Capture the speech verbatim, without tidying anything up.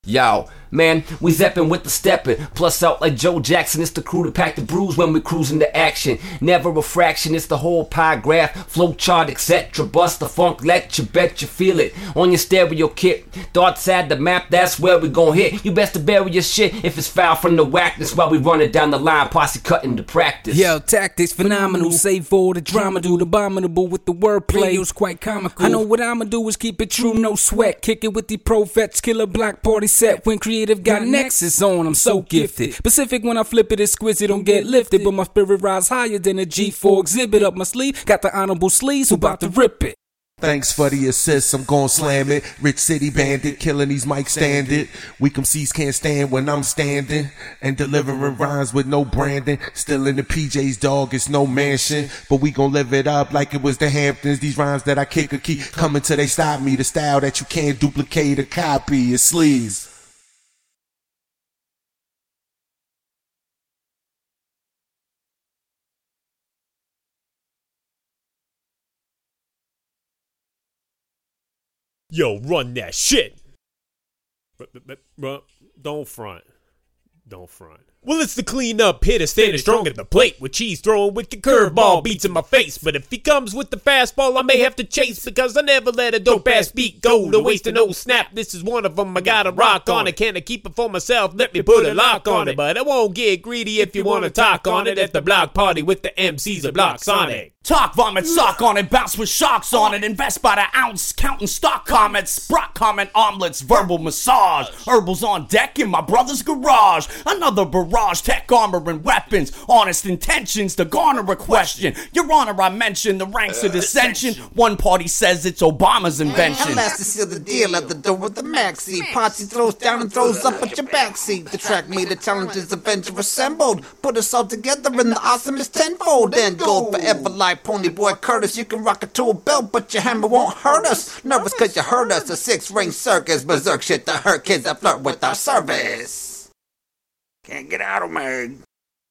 Yo, man, we zeppin' with the steppin'. Plus out like Joe Jackson, it's the crew to pack the brews when we cruise into action. Never a fraction, it's the whole pie graph, flow chart, et cetera. Bust the funk, let you bet you feel it. On your stereo kit, dark side the map, that's where we gon' hit. You best to bury your shit if it's foul from the whackness while we run it down the line, posse cutting to practice. Yo, tactics phenomenal, save for the drama, do the abominable with the wordplay. It was quite comical. I know what I'ma do is keep it true, no sweat. Kick it with the pro vets, killer block party set. When creative got nexus on, I'm so gifted. Pacific when I flip it, exquisite, don't get lifted. But my spirit rise higher than a G four exhibit up my sleeve. Got the honorable sleeves who about to rip it. Thanks for the assist, I'm gon' slam it. Rich City Bandit, killing these mic standard. Weak M Cs can't stand when I'm standing. And delivering rhymes with no branding. Still in the P Js, dog, it's no mansion. But we gon' live it up like it was the Hamptons. These rhymes that I kick or keep coming till they stop me. The style that you can't duplicate or copy is sleaze. Yo, run that shit. Don't front. Don't front. Well, it's the clean up hitter standing strong at the plate with cheese throwing with the curveball beats in my face. But if he comes with the fastball, I may have to chase because I never let a dope ass beat go to waste an old snap. This is one of them. I gotta rock on it. Can I keep it for myself? Let me put a lock on it. But I won't get greedy if you wanna talk on it at the block party with the M Cs of Block Sonic. Talk, vomit, sock on it, bounce with sharks on it, invest by the ounce, counting stock comments, Brock comment omelets, verbal massage, herbals on deck in my brother's garage, another barrage, tech armor and weapons, honest intentions to garner a question. Your Honor, I mentioned the ranks of dissension, one party says it's Obama's invention. At last to seal the deal at the door with the maxi, Posse throws down and throws up at your backseat. The track meet the challenges Avenger assembled, put us all together in the awesomest tenfold, then gold forever like Pony Boy Curtis. You can rock it to a belt, but your hammer won't hurt us. Nervous cause you heard us, a six-ring circus. Berserk shit to hurt kids that flirt with our service. Can't get out of me.